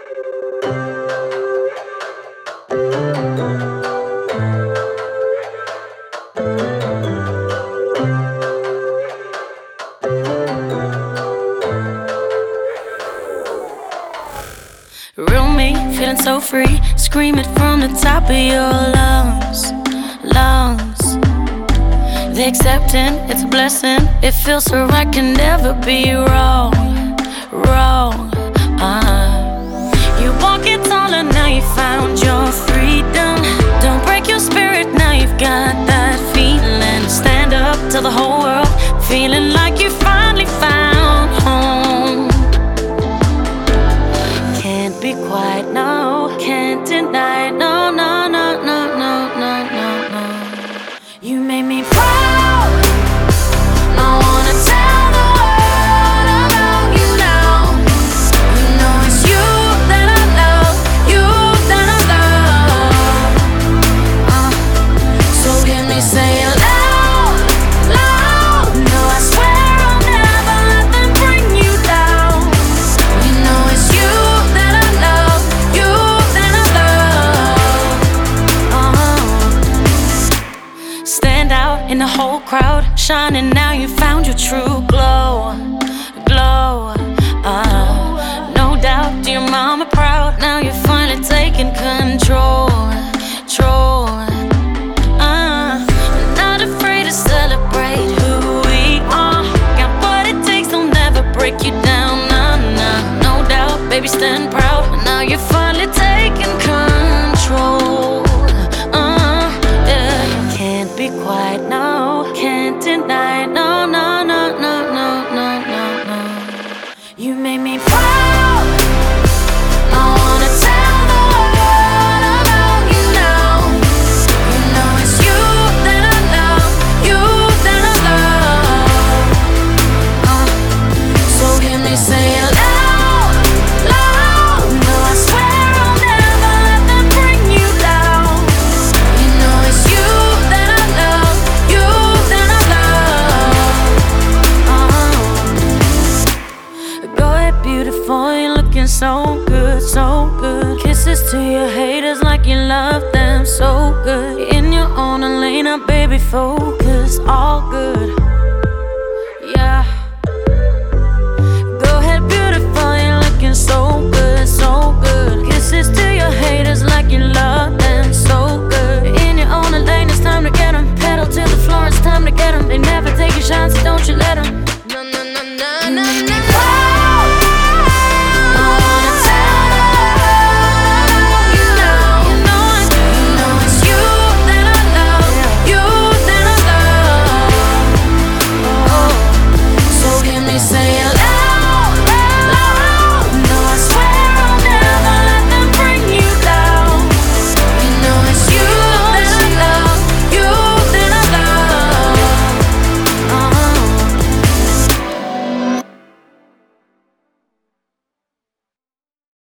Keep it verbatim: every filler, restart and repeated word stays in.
Real me, feeling so free, scream it from the top of your lungs, lungs. The accepting, it's a blessing. It feels so right, can never be wrong, wrong. Uh. You walk it taller, now you found your freedom. Don't break your spirit, now you've got that feeling. Stand up to the whole world, feeling like you finally found home. Can't be quiet, no, can't deny it, no, no, no, no, no, no, no, no. You made me proud. I wanna tell the world about you now. You know it's you that I love, you that I love. uh, So hear me say it loud, loud. No, I swear I'll never let them bring you down. You know it's you that I love, you that I love. uh-huh. Stand out in the whole crowd, shining now you found your true glow, glow. uh, No doubt to your mama proud, now you're finally taking control, control. uh, Not afraid to celebrate who we are. Got what it takes, they'll never break you down, nah, nah. No doubt, baby, stand proud, now you're finally taking control. uh, yeah. Can't be quiet, no, can't deny it, no, no, no, no, no, no, no, no. You made me proud. I wanna tell the world about you now. You know it's you that I love, you that I love. uh, So hear me say it loud, loud. No, I swear I'll never let them bring you down. You know it's you that I love, you that I love. uh. Go ahead, beautiful, you're looking so good, so good. Kisses to your haters like you love them so good. In your own lane, now baby, focus, all good.